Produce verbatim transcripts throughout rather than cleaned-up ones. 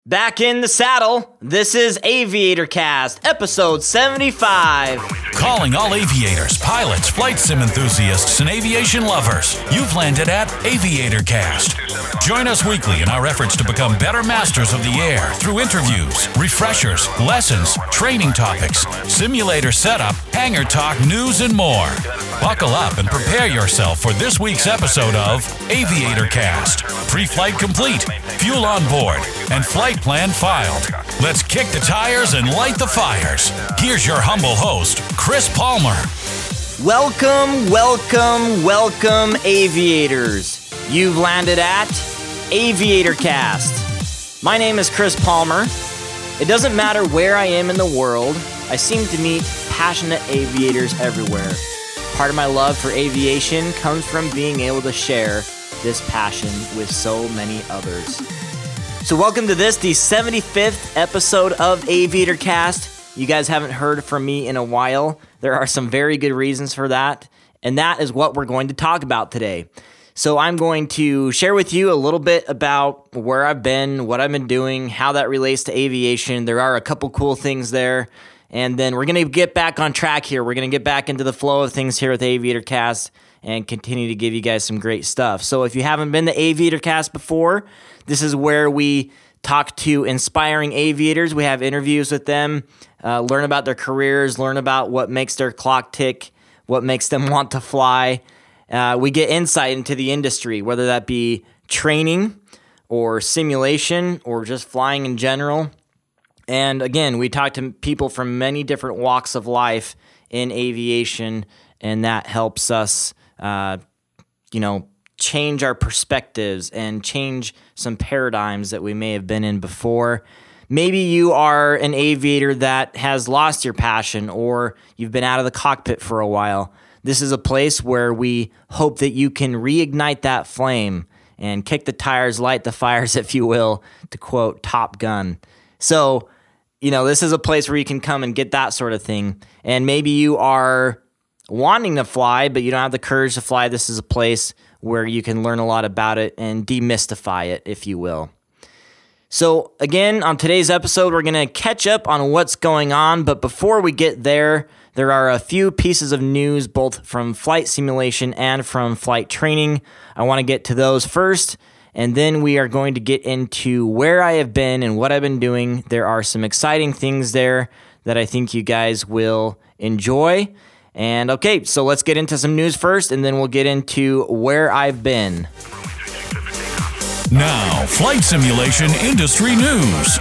Back in the saddle, this is Aviator Cast, episode seventy-five. Calling all aviators, pilots, flight sim enthusiasts, and aviation lovers. You've landed at Aviator Cast. Join us weekly in our efforts to become better masters of the air through interviews, refreshers, lessons, training topics, simulator setup, hangar talk, news, and more. Buckle up and prepare yourself for this week's episode of Aviator Cast. Pre-flight complete, fuel on board, and flight plan filed. Let's kick the tires and light the fires. Here's your humble host, Chris Palmer. Welcome, welcome, welcome, aviators. You've landed at Aviator Cast. My name is Chris Palmer. It doesn't matter where I am in the world, I seem to meet passionate aviators everywhere. Part of my love for aviation comes from being able to share this passion with so many others. So welcome to this, the seventy-fifth episode of Aviator Cast. You guys haven't heard from me in a while. There are some very good reasons for that, and that is what we're going to talk about today. So I'm going to share with you a little bit about where I've been, what I've been doing, how that relates to aviation. There are a couple cool things there, and then we're going to get back on track here. We're going to get back into the flow of things here with Aviator Cast and continue to give you guys some great stuff. So if you haven't been to Aviator Cast before, this is where we talk to inspiring aviators. We have interviews with them, uh, learn about their careers, learn about what makes their clock tick, what makes them want to fly. Uh, we get insight into the industry, whether that be training or simulation or just flying in general. And again, we talk to people from many different walks of life in aviation, and that helps us, uh, you know, change our perspectives and change some paradigms that we may have been in before. Maybe you are an aviator that has lost your passion, or you've been out of the cockpit for a while. This is a place where we hope that you can reignite that flame and kick the tires, light the fires, if you will, to quote Top Gun. So, you know, this is a place where you can come and get that sort of thing. And maybe you are wanting to fly, but you don't have the courage to fly. This is a place where you can learn a lot about it and demystify it, if you will. So again, on today's episode, we're going to catch up on what's going on. But before we get there, there are a few pieces of news, both from flight simulation and from flight training. I want to get to those first, and then we are going to get into where I have been and what I've been doing. There are some exciting things there that I think you guys will enjoy. And okay, so let's get into some news first, and then we'll get into where I've been. Now, flight simulation industry news.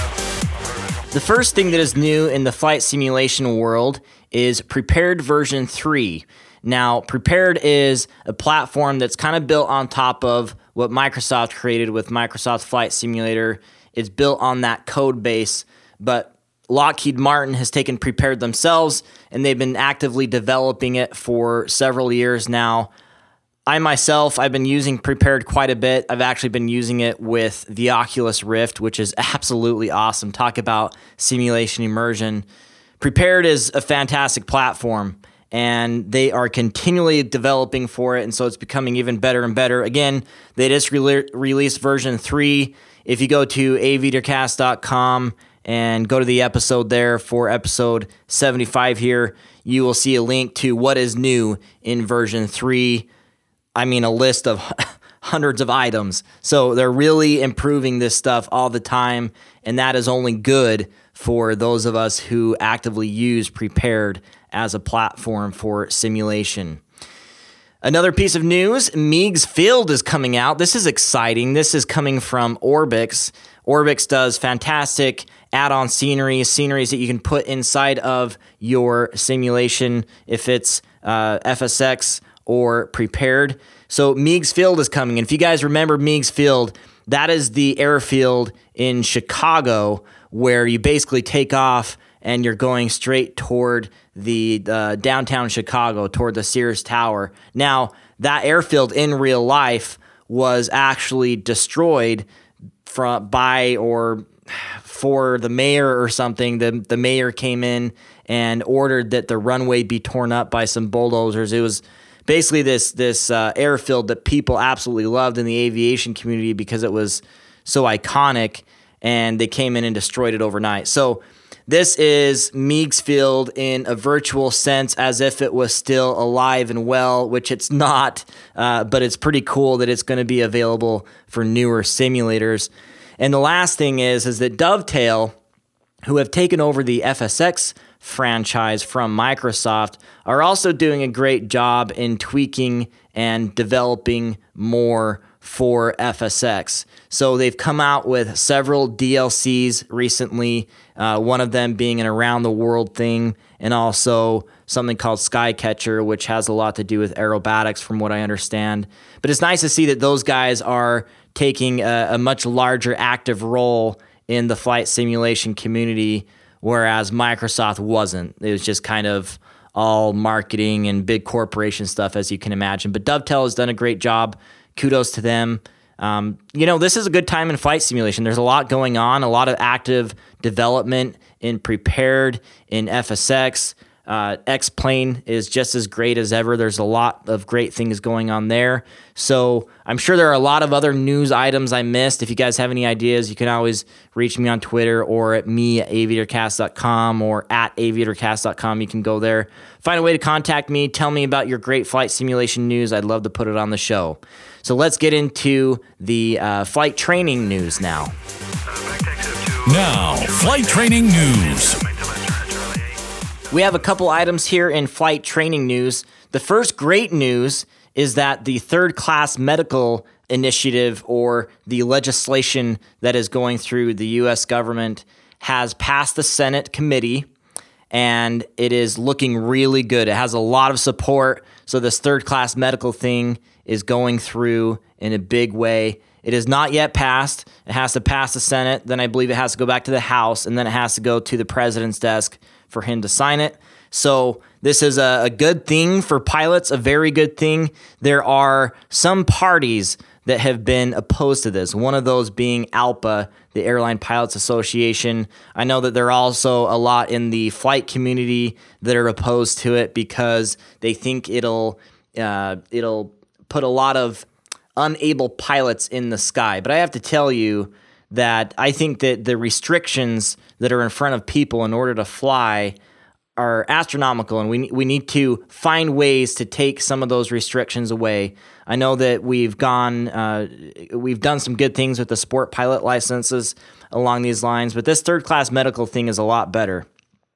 The first thing that is new in the flight simulation world is Prepared version three. Now, Prepared is a platform that's kind of built on top of what Microsoft created with Microsoft Flight Simulator. It's built on that code base, but Lockheed Martin has taken Prepared themselves, and they've been actively developing it for several years now. I myself, I've been using Prepared quite a bit. I've actually been using it with the Oculus Rift, which is absolutely awesome. Talk about simulation immersion. Prepared is a fantastic platform, and they are continually developing for it, and so it's becoming even better and better. Again, they just re- released version three. If you go to aviator cast dot com and go to the episode there for episode seventy-five here, you will see a link to what is new in version three. I mean, a list of hundreds of items. So they're really improving this stuff all the time, and that is only good for those of us who actively use Prepared as a platform for simulation. Another piece of news, Meigs Field is coming out. This is exciting. This is coming from Orbix. Orbix does fantastic add-on scenery, sceneries that you can put inside of your simulation if it's uh, F S X or Prepared. So Meigs Field is coming. And if you guys remember Meigs Field, that is the airfield in Chicago where you basically take off and you're going straight toward the uh, downtown Chicago, toward the Sears Tower. Now, that airfield in real life was actually destroyed from by or for the mayor or something. The, the mayor came in and ordered that the runway be torn up by some bulldozers. It was basically this this uh, airfield that people absolutely loved in the aviation community because it was so iconic. and they came in and destroyed it overnight. So this is Meigs Field in a virtual sense, as if it was still alive and well, which it's not, uh, but it's pretty cool that it's going to be available for newer simulators. And the last thing is, is that Dovetail, who have taken over the F S X franchise from Microsoft, are also doing a great job in tweaking and developing more for F S X. So they've come out with several D L Cs recently, uh, one of them being an around the world thing, and also something called Skycatcher, which has a lot to do with aerobatics from what I understand. But it's nice to see that those guys are taking a, a much larger active role in the flight simulation community, whereas Microsoft wasn't. It was just kind of all marketing and big corporation stuff, as you can imagine. But Dovetail has done a great job. Kudos to them. Um, you know, this is a good time in flight simulation. There's a lot going on, a lot of active development in Prepared, in F S X. Uh, X-Plane is just as great as ever. There's a lot of great things going on there. So I'm sure there are a lot of other news items I missed. If you guys have any ideas, you can always reach me on Twitter or at me at aviatorcast dot com or at aviatorcast dot com. You can go there. Find a way to contact me. Tell me about your great flight simulation news. I'd love to put it on the show. So let's get into the uh, flight training news now. Now, flight training news. We have a couple items here in flight training news. The first great news is that the third class medical initiative, or the legislation that is going through the U S government, has passed the Senate committee, and it is looking really good. It has a lot of support, so this third class medical thing is going through in a big way. It is not yet passed. It has to pass the Senate, then I believe it has to go back to the House, and then it has to go to the president's desk for him to sign it. So this is a, a good thing for pilots, a very good thing. There are some parties that have been opposed to this, one of those being ALPA, the Airline Pilots Association. I know that there are also a lot in the flight community that are opposed to it because they think it'll uh, it'll put a lot of unable pilots in the sky. But I have to tell you that I think that the restrictions that are in front of people in order to fly are astronomical, and we we need to find ways to take some of those restrictions away. I know that we've gone, uh, we've done some good things with the sport pilot licenses along these lines, but this third class medical thing is a lot better.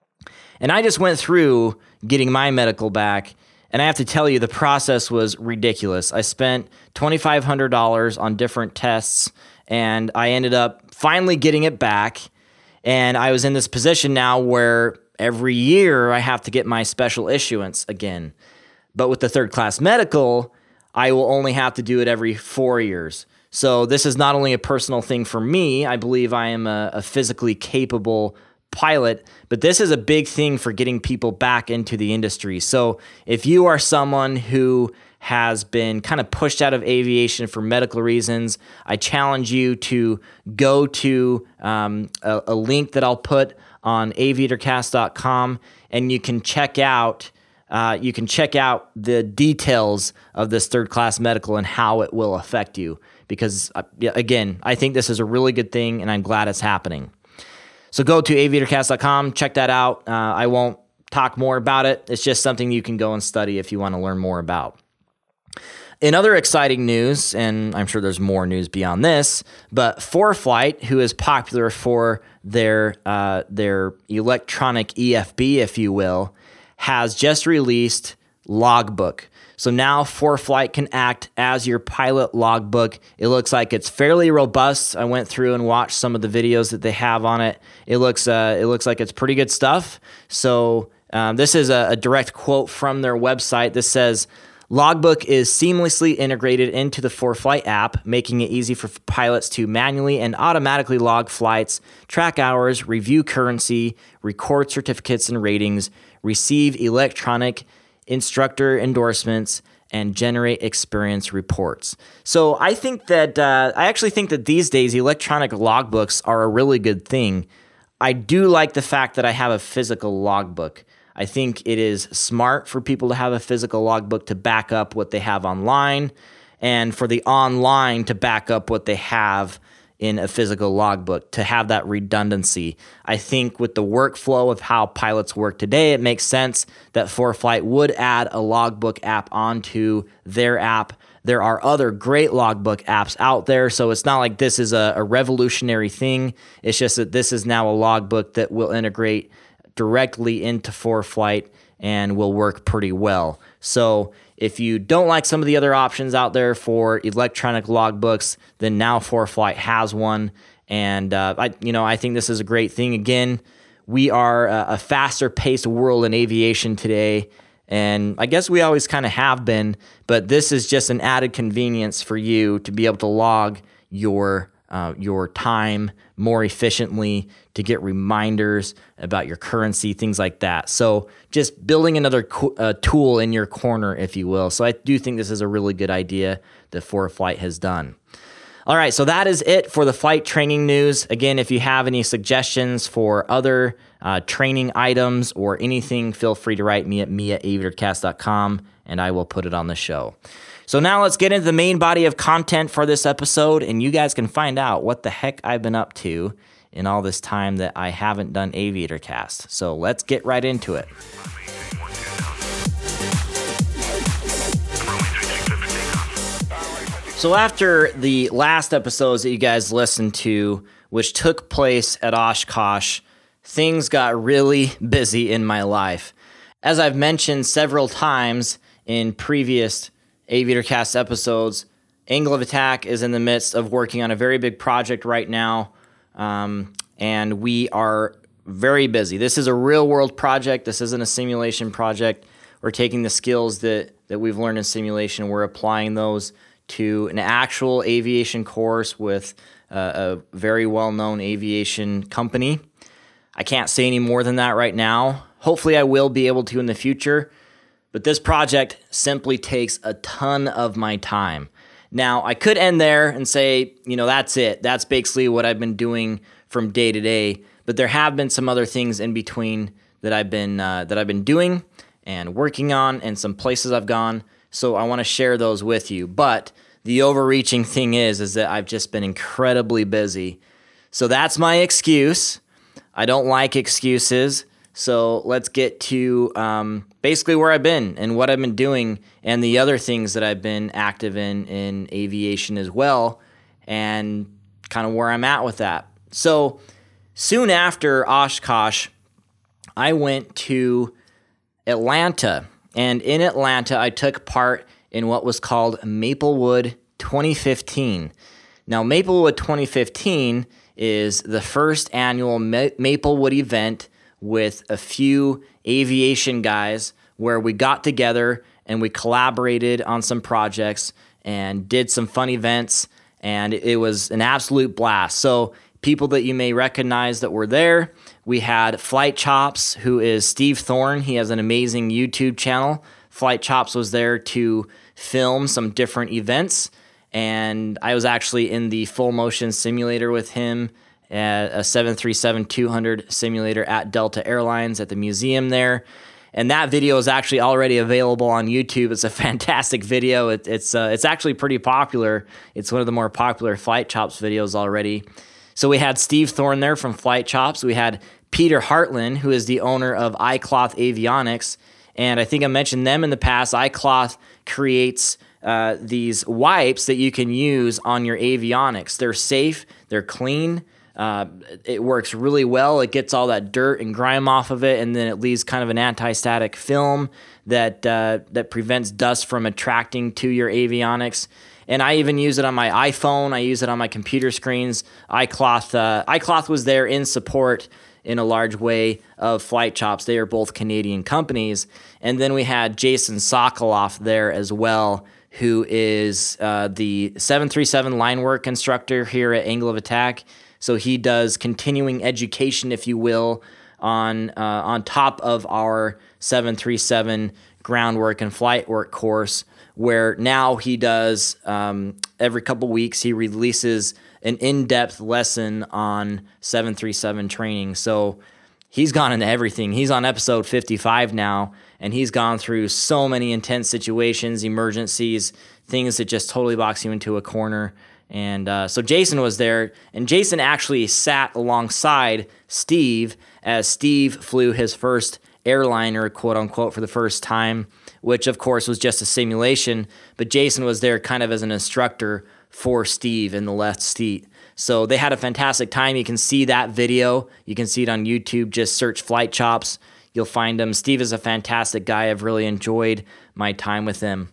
And I just went through getting my medical back, and I have to tell you, the process was ridiculous. I spent twenty-five hundred dollars on different tests, and I ended up finally getting it back. And I was in this position now where every year I have to get my special issuance again. But with the third class medical, I will only have to do it every four years. So this is not only a personal thing for me. I believe I am a, a physically capable pilot, but this is a big thing for getting people back into the industry. So if you are someone who has been kind of pushed out of aviation for medical reasons, I challenge you to go to um, a, a link that I'll put on aviatorcast dot com, and you can check out uh, you can check out the details of this third class medical and how it will affect you. Because uh, again, I think this is a really good thing, and I'm glad it's happening. So go to aviatorcast dot com, check that out. Uh, I won't talk more about it. It's just something you can go and study if you want to learn more about. In other exciting news, and I'm sure there's more news beyond this, but ForeFlight, who is popular for their uh, their electronic E F B, if you will, has just released Logbook. So now ForeFlight can act as your pilot logbook. It looks like it's fairly robust. I went through and watched some of the videos that they have on it. It looks uh, it looks like it's pretty good stuff. So um, this is a, a direct quote from their website. This says, Logbook is seamlessly integrated into the ForeFlight app, making it easy for pilots to manually and automatically log flights, track hours, review currency, record certificates and ratings, receive electronic instructor endorsements, and generate experience reports. So I think that, uh, I actually think that these days electronic logbooks are a really good thing. I do like the fact that I have a physical logbook. I think it is smart for people to have a physical logbook to back up what they have online, and for the online to back up what they have in a physical logbook to have that redundancy. I think with the workflow of how pilots work today, it makes sense that ForeFlight would add a logbook app onto their app. There are other great logbook apps out there, so it's not like this is a, a revolutionary thing. It's just that this is now a logbook that will integrate directly into ForeFlight and will work pretty well. So if you don't like some of the other options out there for electronic logbooks, then now ForeFlight has one. And uh, I, you know, I think this is a great thing. Again, we are a, a faster-paced world in aviation today, and I guess we always kind of have been. But this is just an added convenience for you to be able to log your uh, your time more efficiently, to get reminders about your currency, things like that. So just building another co- uh, tool in your corner, if you will. So I do think this is a really good idea that ForeFlight has done. All right, so that is it for the flight training news. Again, if you have any suggestions for other uh, training items or anything, feel free to write me at me at aviator cast dot com, and I will put it on the show. So now let's get into the main body of content for this episode, and you guys can find out what the heck I've been up to in all this time that I haven't done Aviator Cast. So let's get right into it. So after the last episodes that you guys listened to, which took place at Oshkosh, things got really busy in my life. As I've mentioned several times in previous Aviator Cast episodes, Angle of Attack is in the midst of working on a very big project right now, um, and we are very busy. This is a real-world project. This isn't a simulation project. We're taking the skills that, that we've learned in simulation, we're applying those to an actual aviation course with uh, a very well-known aviation company. I can't say any more than that right now. Hopefully I will be able to in the future. But this project simply takes a ton of my time. Now, I could end there and say, you know, that's it. That's basically what I've been doing from day to day. But there have been some other things in between that I've been uh, that I've been doing and working on, and some places I've gone. So I want to share those with you. But the overreaching thing is, is that I've just been incredibly busy. So that's my excuse. I don't like excuses. So let's get to um, basically where I've been and what I've been doing and the other things that I've been active in in aviation as well, and kind of where I'm at with that. So soon after Oshkosh, I went to Atlanta. And in Atlanta, I took part in what was called Maplewood twenty fifteen. Now, Maplewood twenty fifteen is the first annual Ma- Maplewood event with a few aviation guys where we got together and we collaborated on some projects and did some fun events, and it was an absolute blast. So people that you may recognize that were there, we had Flight Chops, who is Steve Thorne. He has an amazing YouTube channel. Flight Chops was there to film some different events, and I was actually in the full motion simulator with him at a seven thirty-seven two hundred simulator at Delta Airlines at the museum there. And that video is actually already available on YouTube. It's a fantastic video. It, it's uh, it's actually pretty popular. It's one of the more popular Flight Chops videos already. So we had Steve Thorne there from Flight Chops. We had Peter Hartland, who is the owner of iCloth Avionics. And I think I mentioned them in the past. iCloth creates uh, these wipes that you can use on your avionics. They're safe. They're clean. Uh, it works really well. It gets all that dirt and grime off of it, and then it leaves kind of an anti-static film that uh, that prevents dust from attracting to your avionics. And I even use it on my iPhone. I use it on my computer screens. iCloth, uh, iCloth was there in support in a large way of Flight Chops. They are both Canadian companies. And then we had Jason Sokoloff there as well, who is uh, the seven thirty-seven line work instructor here at Angle of Attack. So he does continuing education, if you will, on uh, on top of our seven thirty-seven groundwork and flight work course, where now he does, um, every couple weeks, he releases an in-depth lesson on seven thirty-seven training. So he's gone into everything. He's on episode fifty-five now, and he's gone through so many intense situations, emergencies, things that just totally box you into a corner. And uh, so Jason was there, and Jason actually sat alongside Steve as Steve flew his first airliner, quote unquote, for the first time, which of course was just a simulation, but Jason was there kind of as an instructor for Steve in the left seat. So they had a fantastic time. You can see that video. You can see it on YouTube. Just search Flight Chops. You'll find him. Steve is a fantastic guy. I've really enjoyed my time with him.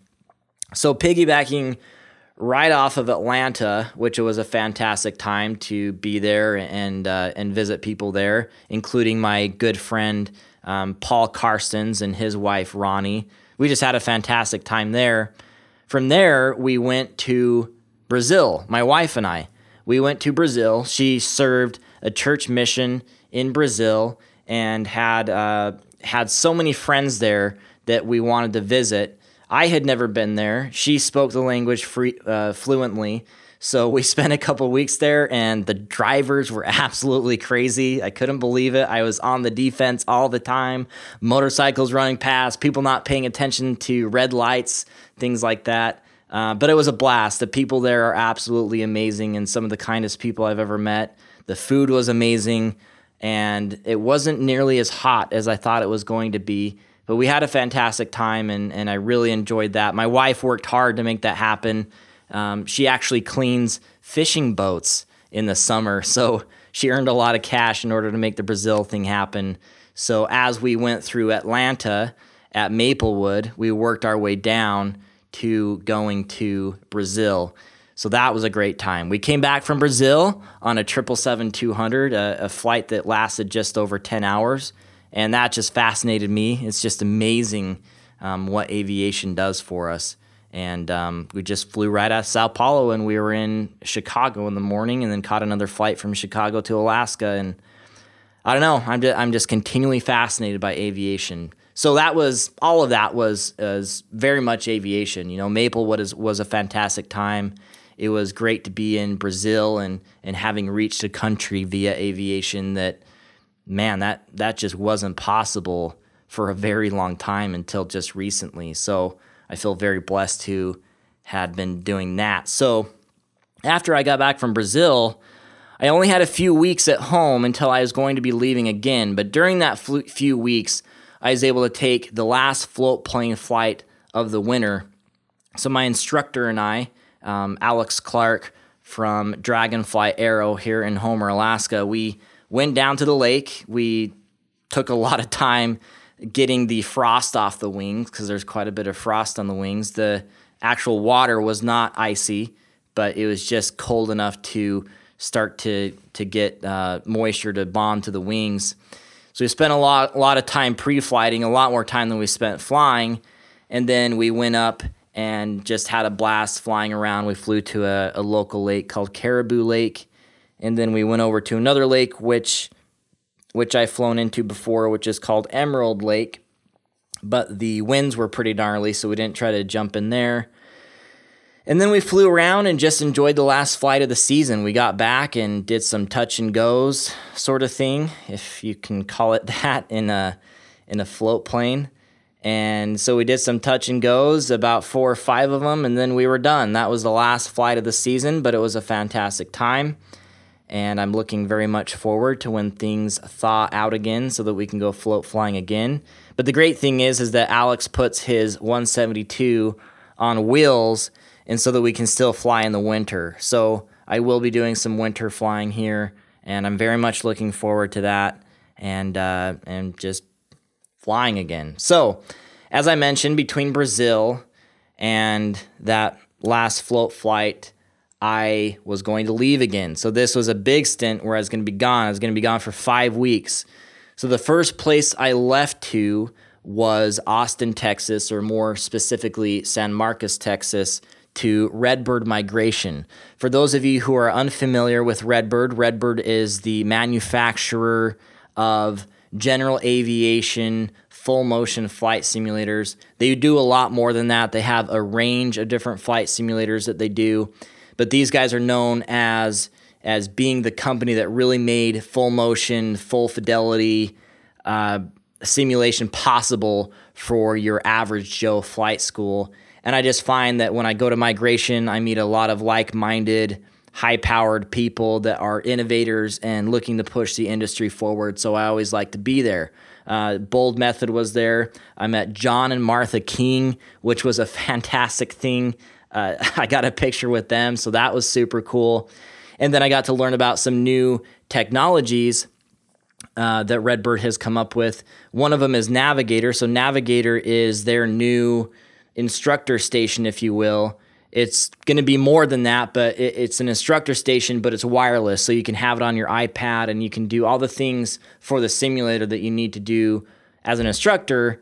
So piggybacking right off of Atlanta, which was a fantastic time to be there and uh, and visit people there, including my good friend um, Paul Karstens and his wife Ronnie. We just had a fantastic time there. From there, we went to Brazil, my wife and I. We went to Brazil. She served a church mission in Brazil and had uh, had so many friends there that we wanted to visit. I had never been there. She spoke the language free, uh, fluently, so we spent a couple weeks there, and the drivers were absolutely crazy. I couldn't believe it. I was on the defense all the time, motorcycles running past, people not paying attention to red lights, things like that. Uh, but it was a blast. The people there are absolutely amazing and some of the kindest people I've ever met. The food was amazing, and it wasn't nearly as hot as I thought it was going to be. But we had a fantastic time, and, and I really enjoyed that. My wife worked hard to make that happen. Um, she actually cleans fishing boats in the summer, so she earned a lot of cash in order to make the Brazil thing happen. So as we went through Atlanta at Maplewood, we worked our way down to going to Brazil. So that was a great time. We came back from Brazil on a triple seven two hundred, a, a flight that lasted just over ten hours. And that just fascinated me. It's just amazing um, what aviation does for us. And um, we just flew right out of Sao Paulo, and we were in Chicago in the morning, and then caught another flight from Chicago to Alaska. And I don't know, I'm just, I'm just continually fascinated by aviation. So that was, all of that was, was very much aviation. You know, Maplewood is, was a fantastic time. It was great to be in Brazil and, and having reached a country via aviation that, man, that, that just wasn't possible for a very long time until just recently. So I feel very blessed to had been doing that. So after I got back from Brazil, I only had a few weeks at home until I was going to be leaving again. But during that few weeks, I was able to take the last float plane flight of the winter. So my instructor and I, um, Alex Clark from Dragonfly Aero here in Homer, Alaska, we went down to the lake. We took a lot of time getting the frost off the wings because there's quite a bit of frost on the wings. The actual water was not icy, but it was just cold enough to start to to get uh, moisture to bond to the wings. So we spent a lot, a lot of time pre-flighting, a lot more time than we spent flying, and then we went up and just had a blast flying around. We flew to a, a local lake called Caribou Lake, and then we went over to another lake, which which I've flown into before, which is called Emerald Lake, but the winds were pretty gnarly, so we didn't try to jump in there. And then we flew around and just enjoyed the last flight of the season. We got back and did some touch and goes sort of thing, if you can call it that, in a in a float plane. And so we did some touch and goes, about four or five of them, and then we were done. That was the last flight of the season, but it was a fantastic time. And I'm looking very much forward to when things thaw out again so that we can go float flying again. But the great thing is, is that Alex puts his one seventy-two on wheels, and so that we can still fly in the winter. So I will be doing some winter flying here, and I'm very much looking forward to that and uh, and just flying again. So, as I mentioned, between Brazil and that last float flight, I was going to leave again. So this was a big stint where I was going to be gone. I was going to be gone for five weeks. So the first place I left to was Austin, Texas, or more specifically San Marcos, Texas, to Redbird Migration. For those of you who are unfamiliar with Redbird, Redbird is the manufacturer of general aviation, full motion flight simulators. They do a lot more than that. They have a range of different flight simulators that they do. But these guys are known as as being the company that really made full motion, full fidelity uh, simulation possible for your average Joe flight school. And I just find that when I go to Migration, I meet a lot of like-minded, high-powered people that are innovators and looking to push the industry forward. So I always like to be there. Uh, Bold Method was there. I met John and Martha King, which was a fantastic thing. Uh, I got a picture with them, so that was super cool. And then I got to learn about some new technologies uh, that Redbird has come up with. One of them is Navigator. So Navigator is their new instructor station, if you will. It's going to be more than that, but it, it's an instructor station, but it's wireless. So you can have it on your iPad and you can do all the things for the simulator that you need to do as an instructor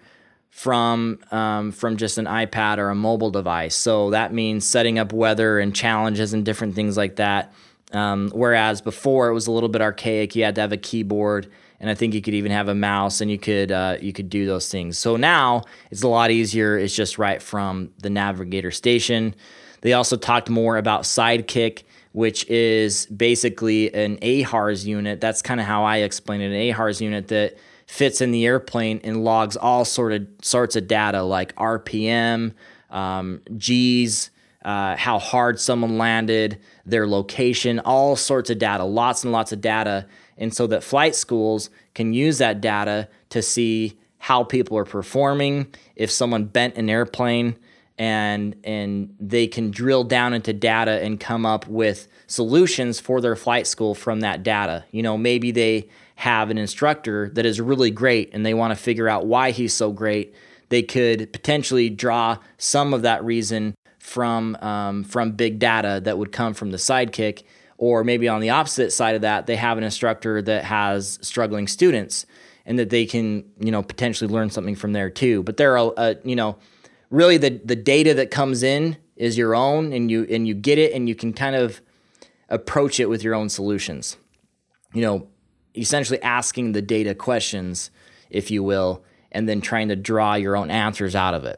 from um, from just an iPad or a mobile device. So that means setting up weather and challenges and different things like that. Um, whereas before it was a little bit archaic. You had to have a keyboard, and I think you could even have a mouse, and you could uh, you could do those things. So now it's a lot easier. It's just right from the Navigator station. They also talked more about Sidekick, which is basically an A H A R S unit. That's kind of how I explain it, an A H A R S unit that fits in the airplane and logs all sort of sorts of data like R P M, um, G's, uh, how hard someone landed, their location, all sorts of data, lots and lots of data. And so that flight schools can use that data to see how people are performing, if someone bent an airplane, and and they can drill down into data and come up with solutions for their flight school from that data. You know, maybe they have an instructor that is really great and they want to figure out why he's so great. They could potentially draw some of that reason from um, from big data that would come from the Sidekick. Or maybe on the opposite side of that, they have an instructor that has struggling students and that they can, you know, potentially learn something from there too. But there are, uh, you know, really the, the data that comes in is your own, and you and you get it, and you can kind of approach it with your own solutions. You know, essentially asking the data questions, if you will, and then trying to draw your own answers out of it.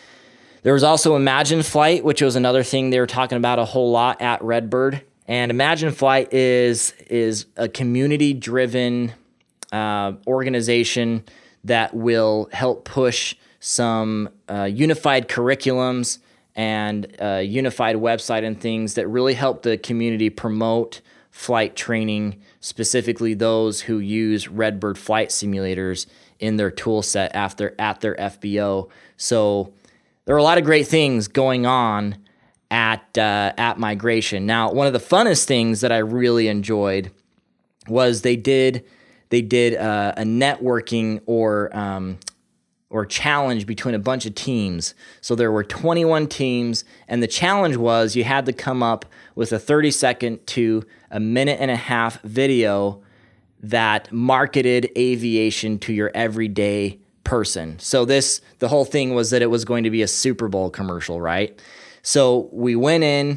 There was also Imagine Flight, which was another thing they were talking about a whole lot at Redbird. And Imagine Flight is is a community-driven uh, organization that will help push some uh, unified curriculums and uh, unified website and things that really help the community promote flight training, specifically those who use Redbird flight simulators in their tool set after at their F B O. So there are a lot of great things going on at uh, at Migration. Now, one of the funnest things that I really enjoyed was they did they did uh, a networking or um, or challenge between a bunch of teams. So there were twenty-one teams, and the challenge was you had to come up with a thirty second to a minute and a half video that marketed aviation to your everyday person. So this, the whole thing was that it was going to be a Super Bowl commercial, right? So we went in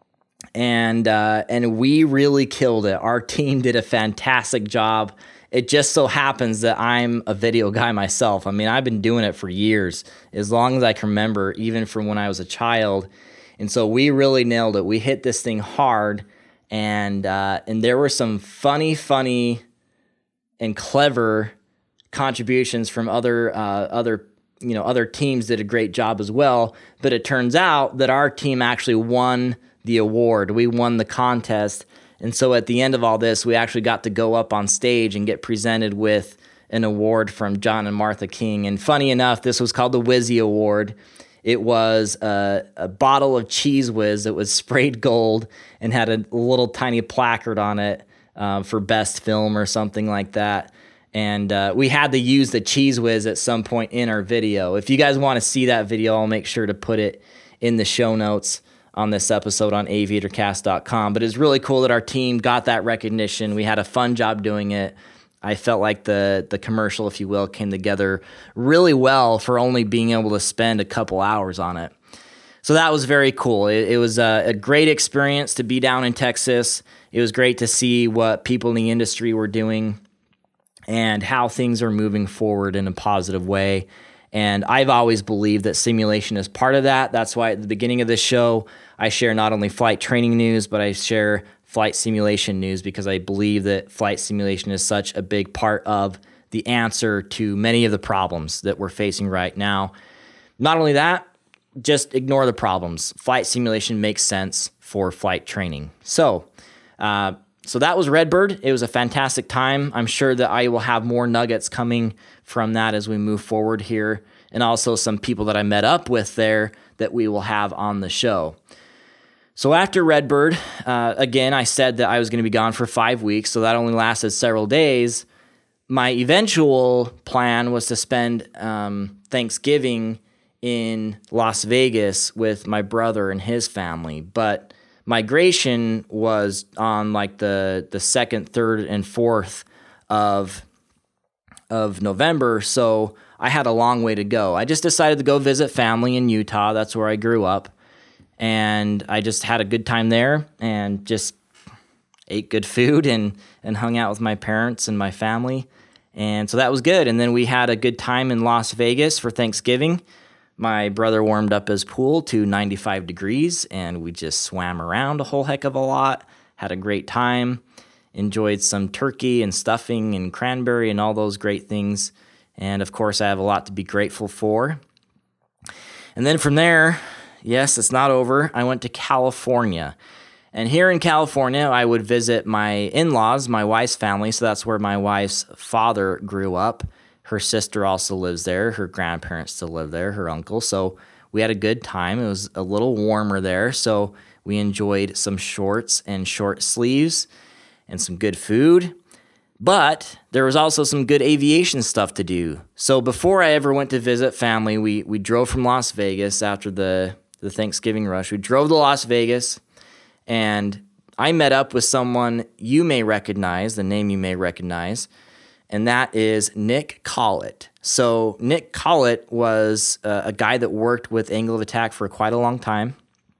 and uh, and we really killed it. Our team did a fantastic job. It just so happens that I'm a video guy myself. I mean, I've been doing it for years, as long as I can remember, even from when I was a child. And so we really nailed it. We hit this thing hard, and uh, and there were some funny, funny, and clever contributions from other uh, other you know other teams did a great job as well. But it turns out that our team actually won the award. We won the contest. And so at the end of all this, we actually got to go up on stage and get presented with an award from John and Martha King. And funny enough, this was called the Whizzy Award. It was a, a bottle of Cheese Whiz that was sprayed gold and had a little tiny placard on it uh, for best film or something like that. And uh, we had to use the Cheese Whiz at some point in our video. If you guys want to see that video, I'll make sure to put it in the show notes on this episode on aviator cast dot com. But it's really cool that our team got that recognition. We had a fun job doing it. I felt like the the commercial, if you will, came together really well for only being able to spend a couple hours on it. So that was very cool. It, it was a, a great experience to be down in Texas. It was great to see what people in the industry were doing and how things are moving forward in a positive way. And I've always believed that simulation is part of that. That's why at the beginning of this show, I share not only flight training news, but I share flight simulation news, because I believe that flight simulation is such a big part of the answer to many of the problems that we're facing right now. Not only that, just ignore the problems. Flight simulation makes sense for flight training. So, uh, so that was Redbird. It was a fantastic time. I'm sure that I will have more nuggets coming from that as we move forward here, and also some people that I met up with there that we will have on the show. So after Redbird, uh, again, I said that I was going to be gone for five weeks, so that only lasted several days. My eventual plan was to spend um, Thanksgiving in Las Vegas with my brother and his family, but migration was on like the the second, third, and fourth of of November, so I had a long way to go. I just decided to go visit family in Utah. That's where I grew up, and I just had a good time there and just ate good food and and hung out with my parents and my family, and so that was good. And then we had a good time in Las Vegas for Thanksgiving. My brother warmed up his pool to ninety-five degrees, and we just swam around a whole heck of a lot, had a great time, enjoyed some turkey and stuffing and cranberry and all those great things. And of course, I have a lot to be grateful for. And then from there, yes, it's not over. I went to California. And here in California, I would visit my in-laws, my wife's family. So that's where my wife's father grew up. Her sister also lives there. Her grandparents still live there, her uncle. So we had a good time. It was a little warmer there. So we enjoyed some shorts and short sleeves and some good food. But there was also some good aviation stuff to do. So before I ever went to visit family, we we drove from Las Vegas after the, the Thanksgiving rush. We drove to Las Vegas, and I met up with someone you may recognize, the name you may recognize, and that is Nick Collett. So Nick Collett was uh, a guy that worked with Angle of Attack for quite a long time,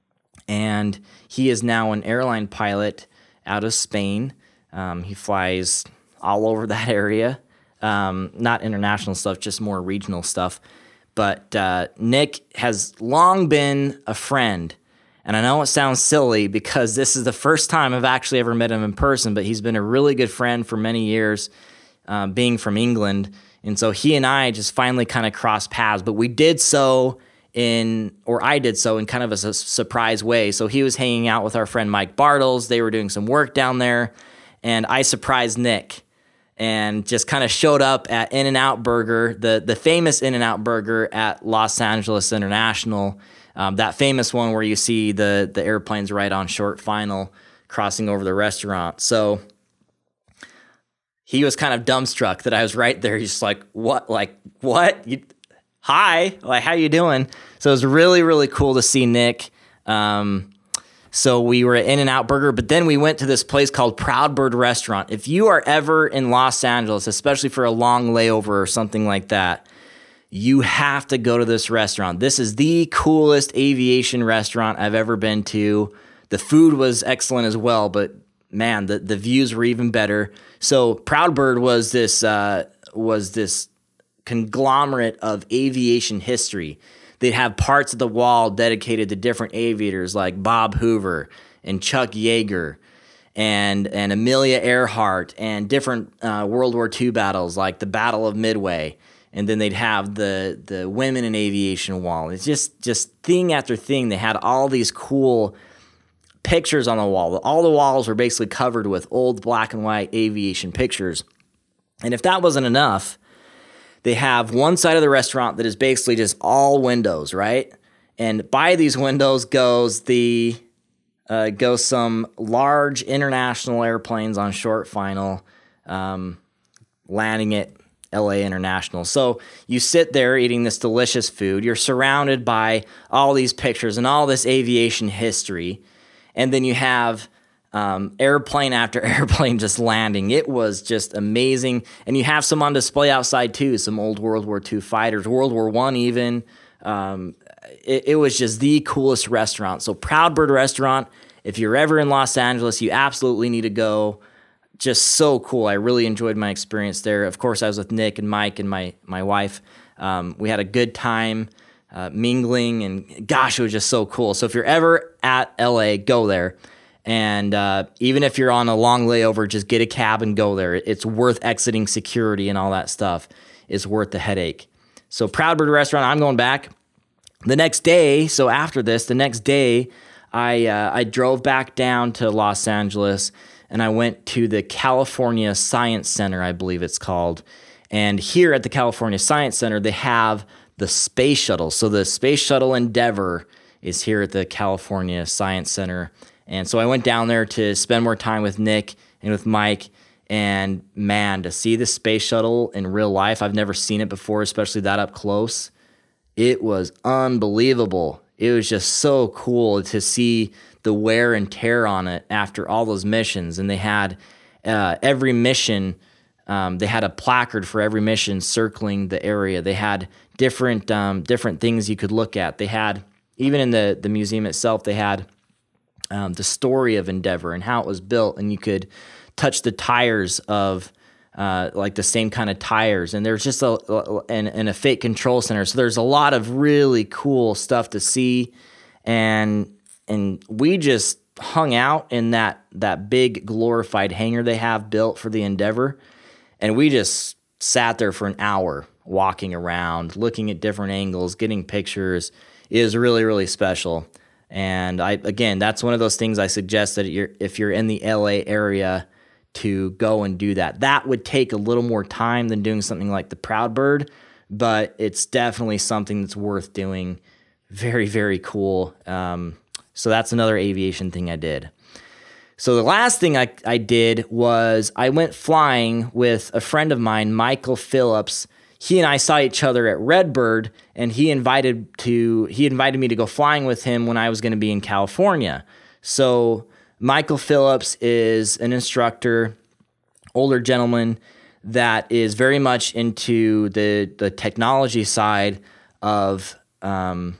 and he is now an airline pilot out of Spain. Um, he flies all over that area, um, not international stuff, just more regional stuff. But uh, Nick has long been a friend, and I know it sounds silly because this is the first time I've actually ever met him in person, but he's been a really good friend for many years, uh, being from England. And so he and I just finally kind of crossed paths, but we did so in, or I did so in kind of a su- surprise way. So he was hanging out with our friend Mike Bartles. They were doing some work down there, and I surprised Nick and just kind of showed up at In-N-Out Burger, the, the famous In-N-Out Burger at Los Angeles International, um, that famous one where you see the, the airplanes right on short final crossing over the restaurant. So he was kind of dumbstruck that I was right there. He's just like, what? Like, what? You, hi, like, how you doing? So it was really, really cool to see Nick. Um, so we were at In-N-Out Burger, but then we went to this place called Proud Bird Restaurant. If you are ever in Los Angeles, especially for a long layover or something like that, you have to go to this restaurant. This is the coolest aviation restaurant I've ever been to. The food was excellent as well, but man, the, the views were even better. So Proud Bird was this uh, was this conglomerate of aviation history. They'd have parts of the wall dedicated to different aviators like Bob Hoover and Chuck Yeager and and Amelia Earhart and different uh, World War Two battles like the Battle of Midway. And then they'd have the the women in aviation wall. It's just just thing after thing. They had all these cool pictures on the wall. All the walls were basically covered with old black and white aviation pictures. And if that wasn't enough, they have one side of the restaurant that is basically just all windows, right? And by these windows goes the uh, goes some large international airplanes on short final, um, landing at L A International. So you sit there eating this delicious food. You're surrounded by all these pictures and all this aviation history. And then you have um, airplane after airplane just landing. It was just amazing. And you have some on display outside too, some old World War Two fighters, World War One even. Um, it, it was just the coolest restaurant. So Proud Bird Restaurant, if you're ever in Los Angeles, you absolutely need to go. Just so cool. I really enjoyed my experience there. Of course, I was with Nick and Mike and my my wife. Um, we had a good time uh, mingling, and gosh, it was just so cool. So if you're ever at L A, go there. And uh, even if you're on a long layover, just get a cab and go there. It's worth exiting security and all that stuff. It's worth the headache. So Proud Bird Restaurant, I'm going back. the next day, so after this, the next day, I uh, I drove back down to Los Angeles, and I went to the California Science Center, I believe it's called. And here at the California Science Center, they have the space shuttle. So the Space Shuttle Endeavour is here at the California Science Center. And so I went down there to spend more time with Nick and with Mike. And man, to see the space shuttle in real life, I've never seen it before, especially that up close. It was unbelievable. It was just so cool to see the wear and tear on it after all those missions. And they had uh, every mission, um, they had a placard for every mission circling the area. They had different um, different things you could look at. They had, even in the, the museum itself, they had um, the story of Endeavour and how it was built. And you could touch the tires of uh, like the same kind of tires, and there's just a and, and a fake control center. So there's a lot of really cool stuff to see, and and we just hung out in that that big glorified hangar they have built for the Endeavour, and we just sat there for an hour walking around, looking at different angles, getting pictures. It was really really special. And I again, that's one of those things I suggest that you're if you're in the L A area, to go and do that. That would take a little more time than doing something like the Proud Bird, but it's definitely something that's worth doing. Very, very cool. Um, so that's another aviation thing I did. So the last thing I, I did was I went flying with a friend of mine, Michael Phillips. He and I saw each other at Redbird, and he invited to he invited me to go flying with him when I was going to be in California. So Michael Phillips is an instructor, older gentleman that is very much into the the technology side of um,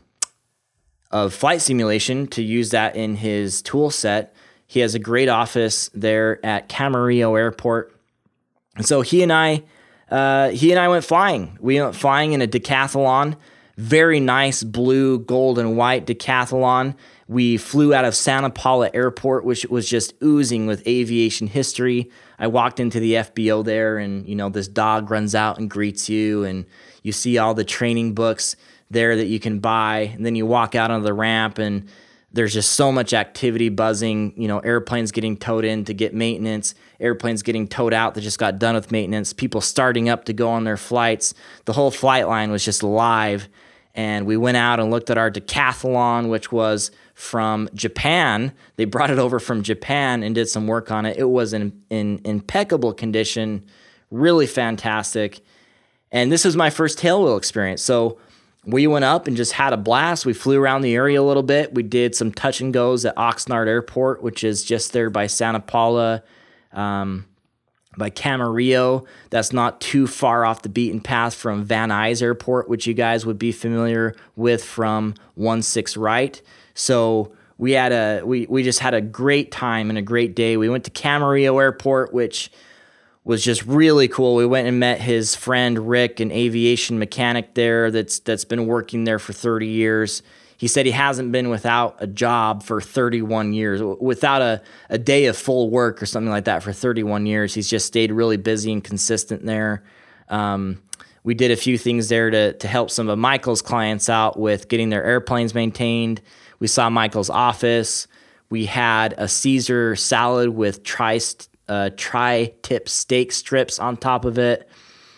of flight simulation, to use that in his tool set. He has a great office there at Camarillo Airport, and so he and I uh, he and I went flying. We went flying in a decathlon, very nice blue, gold, and white decathlon. We flew out of Santa Paula Airport, which was just oozing with aviation history. I walked into the F B O there, and you know, this dog runs out and greets you, and you see all the training books there that you can buy. And then you walk out onto the ramp, and there's just so much activity buzzing. You know, airplanes getting towed in to get maintenance, airplanes getting towed out that just got done with maintenance, people starting up to go on their flights. The whole flight line was just live. And we went out and looked at our decathlon, which was from Japan. They brought it over from Japan and did some work on it. It was in, in impeccable condition, really fantastic. And this was my first tailwheel experience. So we went up and just had a blast. We flew around the area a little bit. We did some touch and goes at Oxnard Airport, which is just there by Santa Paula, um, by Camarillo. That's not too far off the beaten path from Van Nuys Airport, which you guys would be familiar with from one six right. So we had a we we just had a great time and a great day. We went to Camarillo Airport, which was just really cool. We went and met his friend Rick, an aviation mechanic there that's that's been working there for thirty years. He said he hasn't been without a job for thirty-one years, without a, a day of full work or something like that for thirty-one years. He's just stayed really busy and consistent there. Um, we did a few things there to, to help some of Michael's clients out with getting their airplanes maintained. We saw Michael's office. We had a Caesar salad with tri, uh, tri-tip steak strips on top of it.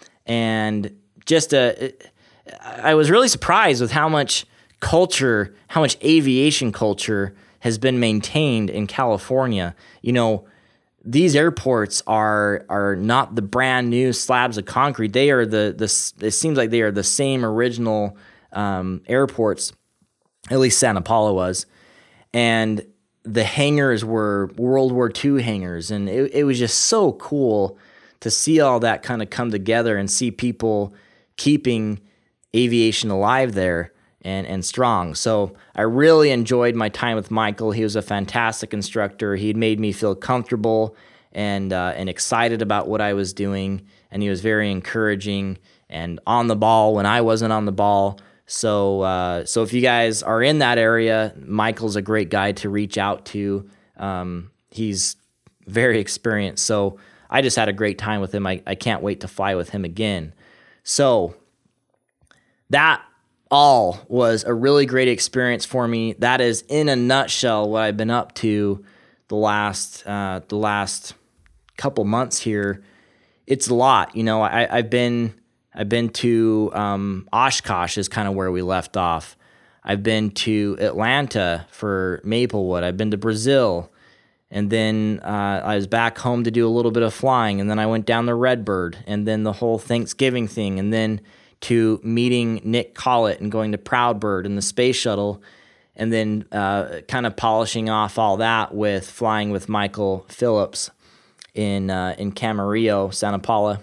And just a, I was really surprised with how much culture, how much aviation culture has been maintained in California. You know, these airports are are not the brand new slabs of concrete. They are the the. It seems like they are the same original um, airports. At least Santa Paula was, and the hangars were World War Two hangars, and it, it was just so cool to see all that kind of come together and see people keeping aviation alive there. And, and strong. So I really enjoyed my time with Michael. He was a fantastic instructor. He made me feel comfortable and uh, and excited about what I was doing. And he was very encouraging and on the ball when I wasn't on the ball. So uh, so if you guys are in that area, Michael's a great guy to reach out to. Um, he's very experienced. So I just had a great time with him. I, I can't wait to fly with him again. So that all was a really great experience for me. That is, in a nutshell, what I've been up to the last uh, the last couple months here. It's a lot, you know. I, I've been I've been to um, Oshkosh is kind of where we left off. I've been to Atlanta for Maplewood. I've been to Brazil, and then uh, I was back home to do a little bit of flying, and then I went down the Redbird, and then the whole Thanksgiving thing, and then to meeting Nick Collett and going to Proudbird and the space shuttle, and then uh, kind of polishing off all that with flying with Michael Phillips in uh, in Camarillo, Santa Paula.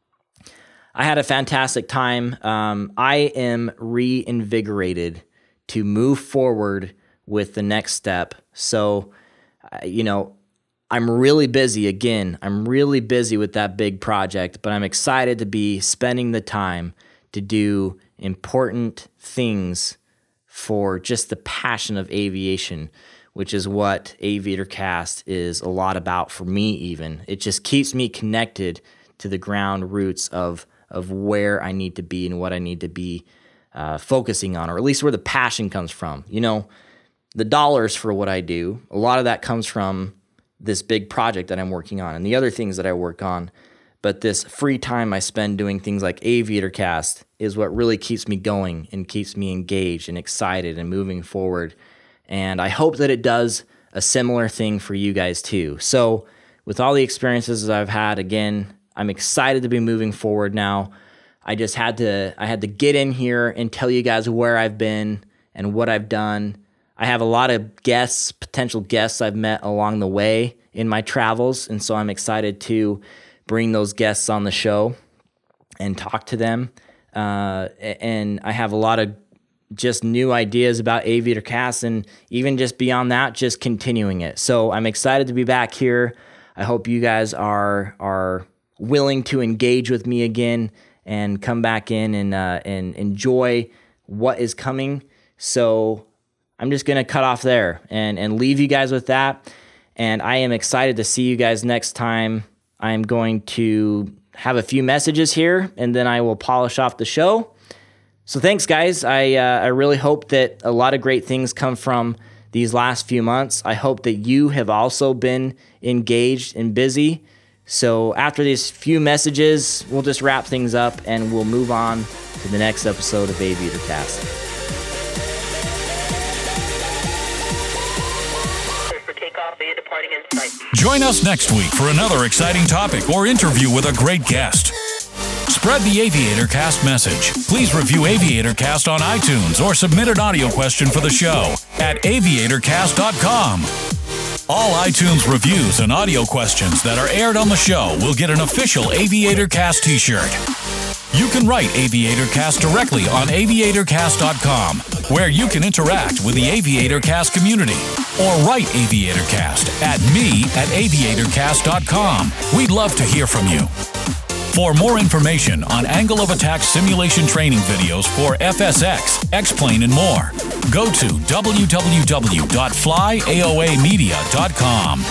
I had a fantastic time. Um, I am reinvigorated to move forward with the next step. So, uh, you know, I'm really busy again. I'm really busy with that big project, but I'm excited to be spending the time to do important things for just the passion of aviation, which is what AviatorCast is a lot about for me even. It just keeps me connected to the ground roots of, of where I need to be and what I need to be uh, focusing on, or at least where the passion comes from. You know, the dollars for what I do, a lot of that comes from this big project that I'm working on and the other things that I work on. But this free time I spend doing things like AviatorCast is what really keeps me going and keeps me engaged and excited and moving forward. And I hope that it does a similar thing for you guys too. So with all the experiences that I've had, again, I'm excited to be moving forward now. I just had to, I had to get in here and tell you guys where I've been and what I've done. I have a lot of guests, potential guests I've met along the way in my travels. And so I'm excited to bring those guests on the show and talk to them. Uh, and I have a lot of just new ideas about AviatorCast, and even just beyond that, just continuing it. So I'm excited to be back here. I hope you guys are are willing to engage with me again and come back in and uh, and enjoy what is coming. So I'm just going to cut off there and, and leave you guys with that. And I am excited to see you guys next time. I am going to have a few messages here, and then I will polish off the show. So thanks, guys. I uh, I really hope that a lot of great things come from these last few months. I hope that you have also been engaged and busy. So after these few messages, we'll just wrap things up, and we'll move on to the next episode of AviatorCast. Join us next week for another exciting topic or interview with a great guest. Spread the AviatorCast message. Please review AviatorCast on iTunes or submit an audio question for the show at aviator cast dot com. All iTunes reviews and audio questions that are aired on the show will get an official AviatorCast t-shirt. You can write AviatorCast directly on aviator cast dot com, where you can interact with the AviatorCast community, or write AviatorCast at me at aviator cast dot com. We'd love to hear from you. For more information on angle of attack simulation training videos for F S X, X-Plane, and more, go to w w w dot fly a o a media dot com.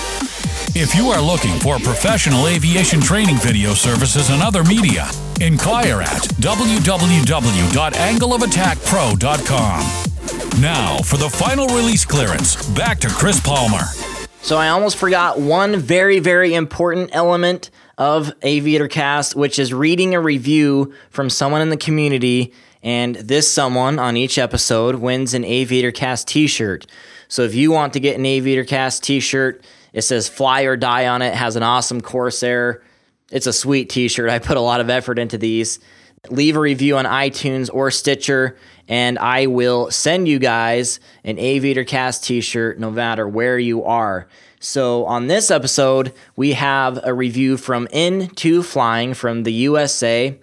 If you are looking for professional aviation training video services and other media, inquire at w w w dot angle of attack pro dot com. Now, for the final release clearance, back to Chris Palmer. So I almost forgot one very, very important element of AviatorCast, which is reading a review from someone in the community, and this someone on each episode wins an AviatorCast t-shirt. So if you want to get an AviatorCast t-shirt, it says Fly or Die on it, has an awesome Corsair. It's a sweet t-shirt. I put a lot of effort into these. Leave a review on iTunes or Stitcher, and I will send you guys an AviatorCast t-shirt no matter where you are. So on this episode, we have a review from Into Flying from the U S A.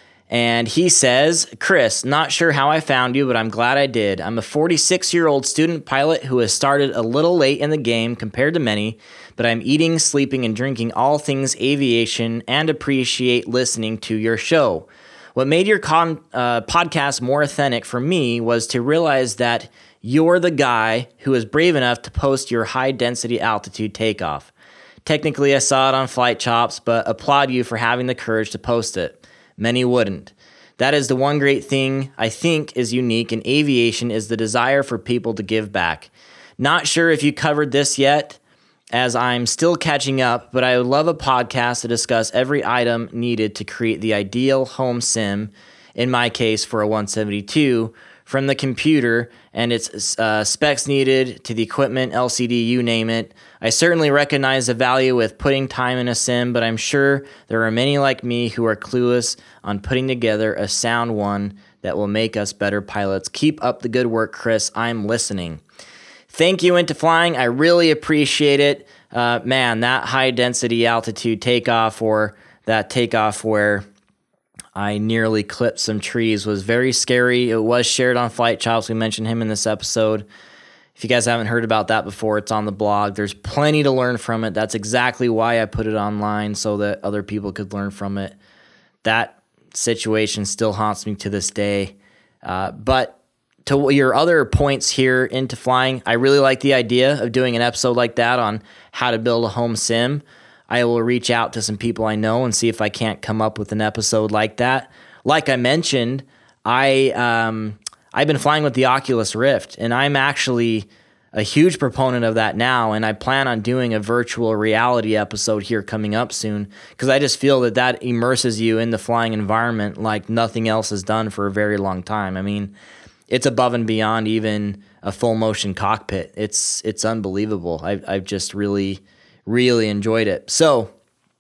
And he says, Chris, not sure how I found you, but I'm glad I did. I'm a forty-six-year-old student pilot who has started a little late in the game compared to many, but I'm eating, sleeping, and drinking all things aviation and appreciate listening to your show. What made your con- uh, podcast more authentic for me was to realize that you're the guy who is brave enough to post your high-density altitude takeoff. Technically, I saw it on Flight Chops, but applaud you for having the courage to post it. Many wouldn't. That is the one great thing I think is unique in aviation is the desire for people to give back. Not sure if you covered this yet, as I'm still catching up, but I would love a podcast to discuss every item needed to create the ideal home sim, in my case for a one seventy-two, from the computer and its uh, specs needed to the equipment, L C D, you name it. I certainly recognize the value with putting time in a sim, but I'm sure there are many like me who are clueless on putting together a sound one that will make us better pilots. Keep up the good work, Chris. I'm listening. Thank you, Into Flying. I really appreciate it. Uh, man, that high density altitude takeoff or that takeoff where I nearly clipped some trees was very scary. It was shared on Flight Chops. We mentioned him in this episode. If you guys haven't heard about that before, it's on the blog. There's plenty to learn from it. That's exactly why I put it online, so that other people could learn from it. That situation still haunts me to this day. Uh, but to your other points here into flying, I really like the idea of doing an episode like that on how to build a home sim. I will reach out to some people I know and see if I can't come up with an episode like that. Like I mentioned, I, um, I've been flying with the Oculus Rift, and I'm actually a huge proponent of that now, and I plan on doing a virtual reality episode here coming up soon, because I just feel that that immerses you in the flying environment like nothing else has done for a very long time. I mean, it's above and beyond even a full motion cockpit. It's it's unbelievable. I've, I've just really, really enjoyed it. So,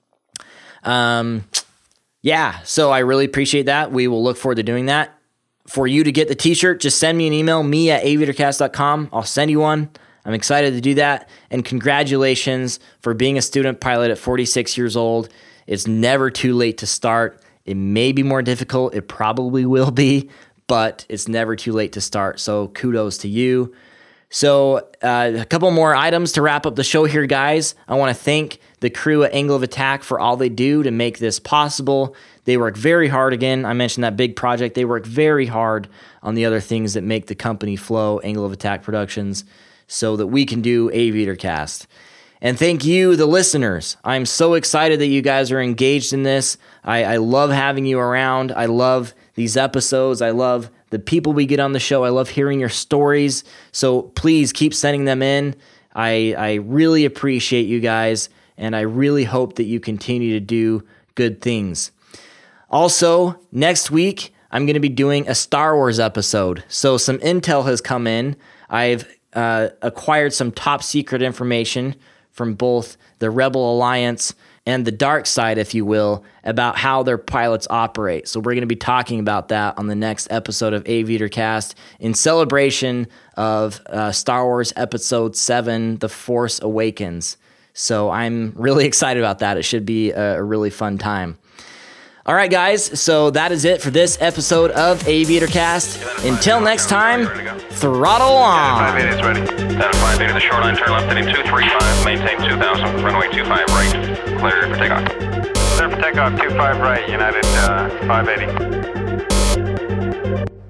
um, yeah, so I really appreciate that. We will look forward to doing that. For you to get the t-shirt, just send me an email, me at aviatorcast dot com. I'll send you one. I'm excited to do that. And congratulations for being a student pilot at forty-six years old. It's never too late to start. It may be more difficult. It probably will be, but it's never too late to start. So kudos to you. So uh, a couple more items to wrap up the show here, guys. I want to thank the crew at Angle of Attack for all they do to make this possible. They work very hard. Again, I mentioned that big project. They work very hard on the other things that make the company flow, Angle of Attack Productions, so that we can do AviatorCast. And thank you, the listeners. I'm so excited that you guys are engaged in this. I, I love having you around. I love these episodes. I love the people we get on the show. I love hearing your stories. So please keep sending them in. I, I really appreciate you guys, and I really hope that you continue to do good things. Also, next week, I'm going to be doing a Star Wars episode. So some intel has come in. I've uh, acquired some top secret information from both the Rebel Alliance and the dark side, if you will, about how their pilots operate. So we're going to be talking about that on the next episode of AviatorCast in celebration of uh, Star Wars Episode seven, The Force Awakens. So I'm really excited about that. It should be a, a really fun time. All right, guys, so that is it for this episode of AviatorCast. Until next time, throttle on. five eighty is ready. five eighty, the short line, turn left, heading two three five, maintain two thousand, runway two five right, clear for takeoff. Clear for takeoff, two five right, United uh, five eighty.